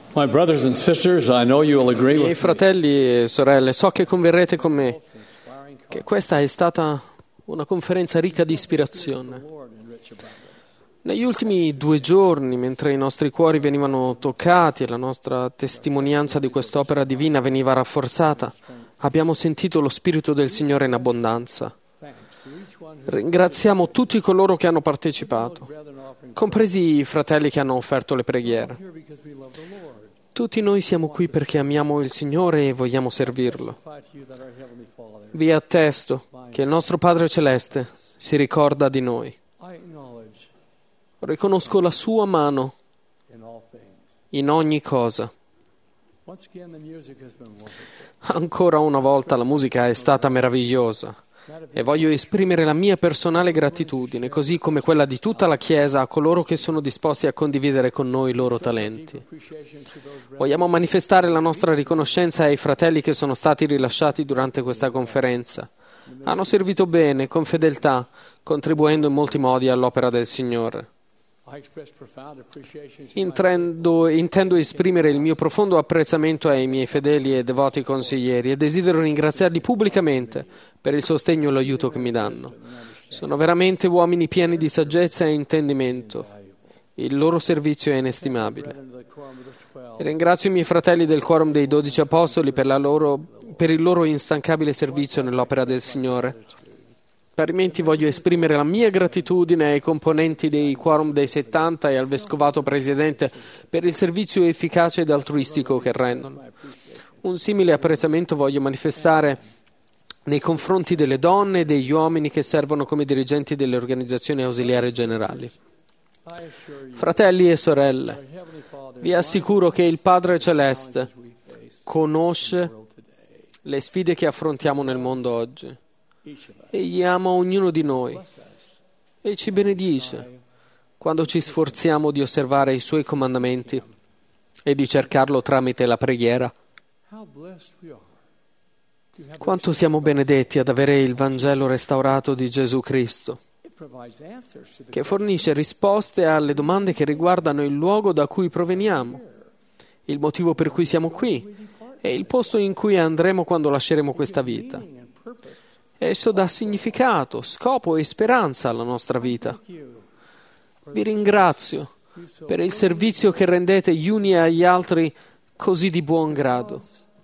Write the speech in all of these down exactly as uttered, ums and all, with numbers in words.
My brothers and sisters, I know you will agree Miei with me. fratelli e sorelle, so che converrete con me che questa è stata una conferenza ricca di ispirazione. Negli ultimi due giorni, mentre i nostri cuori venivano toccati e la nostra testimonianza di quest'opera divina veniva rafforzata, abbiamo sentito lo Spirito del Signore in abbondanza. Ringraziamo tutti coloro che hanno partecipato, compresi i fratelli che hanno offerto le preghiere. Tutti noi siamo qui perché amiamo il Signore e vogliamo servirlo. Vi attesto che il nostro Padre Celeste si ricorda di noi. Riconosco la sua mano in ogni cosa. Ancora una volta la musica è stata meravigliosa e voglio esprimere la mia personale gratitudine, così come quella di tutta la Chiesa, a coloro che sono disposti a condividere con noi i loro talenti. Vogliamo manifestare la nostra riconoscenza ai fratelli che sono stati rilasciati durante questa conferenza. Hanno servito bene, con fedeltà, contribuendo in molti modi all'opera del Signore. Intendo, intendo esprimere il mio profondo apprezzamento ai miei fedeli e devoti consiglieri e desidero ringraziarli pubblicamente per il sostegno e l'aiuto che mi danno. Sono veramente uomini pieni di saggezza e intendimento. Il loro servizio è inestimabile. Ringrazio i miei fratelli del Quorum dei Dodici Apostoli per, la loro, per il loro instancabile servizio nell'opera del Signore. Parimenti voglio esprimere la mia gratitudine ai componenti dei Quorum dei settanta e al Vescovato Presidente per il servizio efficace ed altruistico che rendono. Un simile apprezzamento voglio manifestare nei confronti delle donne e degli uomini che servono come dirigenti delle organizzazioni ausiliari generali. Fratelli e sorelle, vi assicuro che il Padre Celeste conosce le sfide che affrontiamo nel mondo oggi. Egli ama ognuno di noi e ci benedice quando ci sforziamo di osservare i Suoi comandamenti e di cercarlo tramite la preghiera. Quanto siamo benedetti ad avere il Vangelo restaurato di Gesù Cristo, che fornisce risposte alle domande che riguardano il luogo da cui proveniamo, il motivo per cui siamo qui e il posto in cui andremo quando lasceremo questa vita. Esso dà significato, scopo e speranza alla nostra vita. Vi ringrazio per il servizio che rendete gli uni agli altri così di buon grado.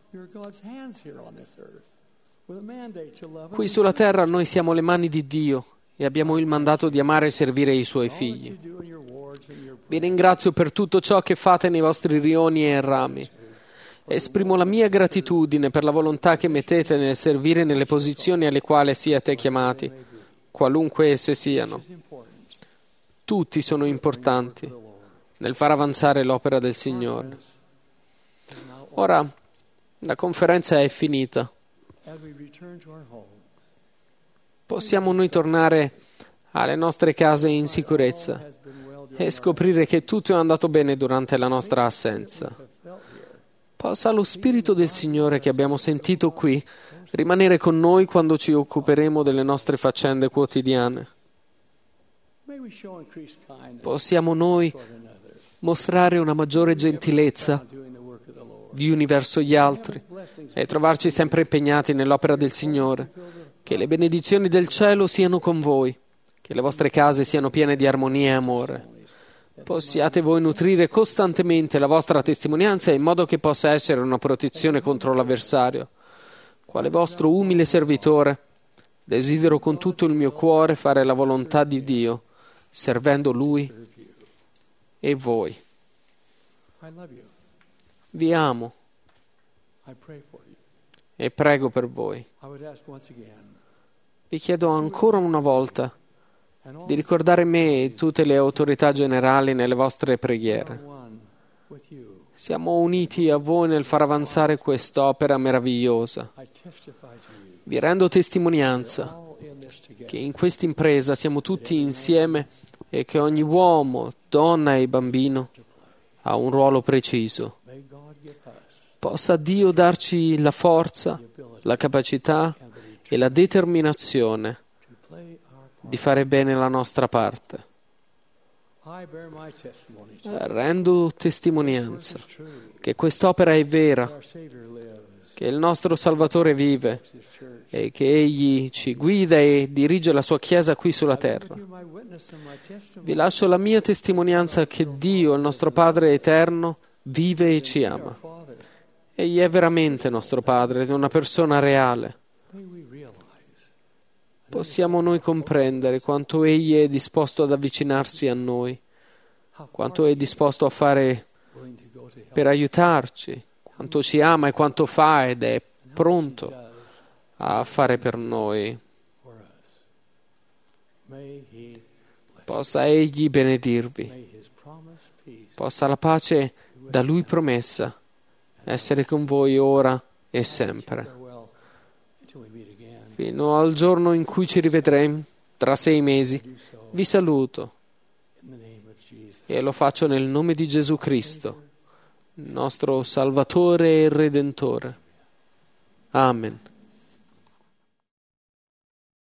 Qui sulla terra noi siamo le mani di Dio e abbiamo il mandato di amare e servire i Suoi figli. Vi ringrazio per tutto ciò che fate nei vostri rioni e rami. Esprimo la mia gratitudine per la volontà che mettete nel servire nelle posizioni alle quali siete chiamati, qualunque esse siano. Tutti sono importanti nel far avanzare l'opera del Signore. Ora, la conferenza è finita. Possiamo noi tornare alle nostre case in sicurezza e scoprire che tutto è andato bene durante la nostra assenza. Possa lo Spirito del Signore che abbiamo sentito qui rimanere con noi quando ci occuperemo delle nostre faccende quotidiane. Possiamo noi mostrare una maggiore gentilezza gli uni verso gli altri e trovarci sempre impegnati nell'opera del Signore. Che le benedizioni del cielo siano con voi, che le vostre case siano piene di armonia e amore. Possiate voi nutrire costantemente la vostra testimonianza in modo che possa essere una protezione contro l'avversario. Quale vostro umile servitore, desidero con tutto il mio cuore fare la volontà di Dio, servendo Lui e voi. Vi amo e prego per voi. Vi chiedo ancora una volta di ricordare me e tutte le autorità generali nelle vostre preghiere. Siamo uniti a voi nel far avanzare quest'opera meravigliosa. Vi rendo testimonianza che in questa impresa siamo tutti insieme e che ogni uomo, donna e bambino ha un ruolo preciso. Possa Dio darci la forza, la capacità e la determinazione di fare bene la nostra parte. Rendo testimonianza che quest'opera è vera, che il nostro Salvatore vive e che Egli ci guida e dirige la sua Chiesa qui sulla terra. Vi lascio la mia testimonianza che Dio, il nostro Padre eterno, vive e ci ama. Egli è veramente nostro Padre ed è una persona reale. Possiamo noi comprendere quanto Egli è disposto ad avvicinarsi a noi, quanto è disposto a fare per aiutarci, quanto ci ama e quanto fa ed è pronto a fare per noi. Possa Egli benedirvi, possa la pace da Lui promessa essere con voi ora e sempre, fino al giorno in cui ci rivedremo, tra sei mesi. Vi saluto e lo faccio nel nome di Gesù Cristo, nostro Salvatore e Redentore. Amen.